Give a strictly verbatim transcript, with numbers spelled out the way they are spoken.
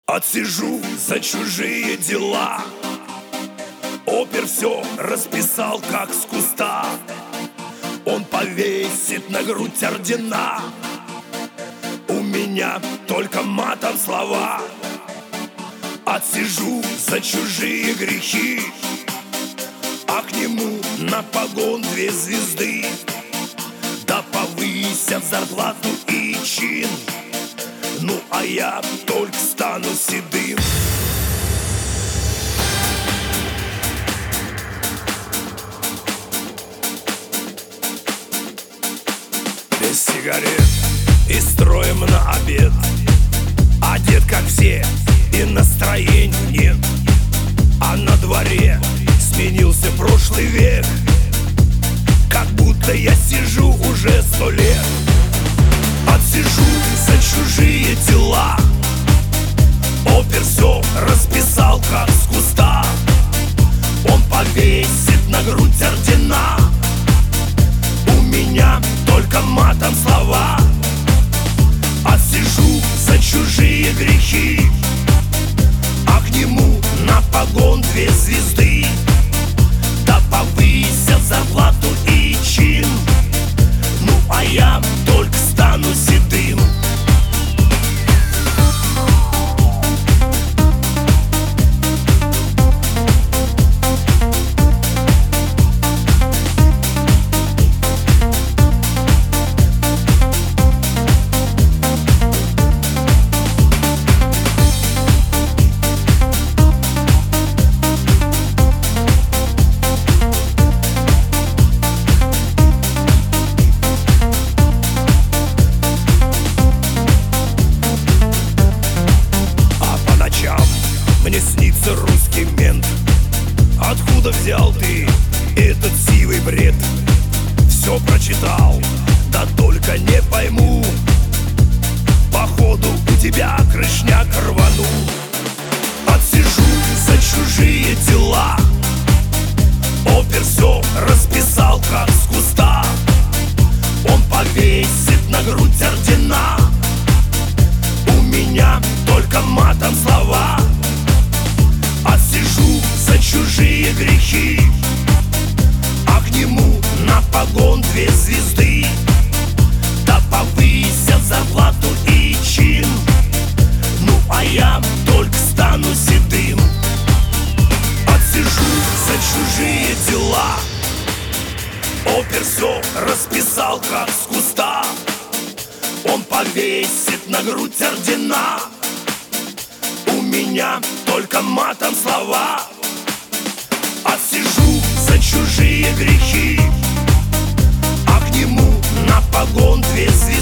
Отсижу за чужие дела. Опер все расписал, как с куста. Он повесит на грудь ордена. У меня только матом слова. Отсижу за чужие грехи, а к нему на погон две звезды. Да повысят зарплату и чин. Ну а я только стану седым. Без сигарет и строим на обед. Одет как все и настроения нет. А на дворе сменился прошлый век. Как будто я сижу уже сто лет. Отсижу за чужие дела. Опер все расписал, как с куста. Он повесит на грудь ордена. У меня только матом слова. Отсижу за чужие грехи, а к нему на погон две звезды. Да повысят зарплату и чин. Ну а я только стану седым. Мне снится русский мент. Откуда взял ты этот сивый бред? Все прочитал, да только не пойму. Походу у тебя крышняк рванул. Отсижу за чужие дела. Опер все расписал, как с куста. Он повесит на грудь ордена. У меня только матом слова. Отсижу за чужие грехи, а к нему на погон две звезды. Да повысят зарплату и чин. Ну а я только стану седым. Отсижу за чужие дела. Опер все расписал, как с куста. Он повесит на грудь ордена. У меня только матом слова. Отсижу за чужие грехи, а к нему на погон две звезды.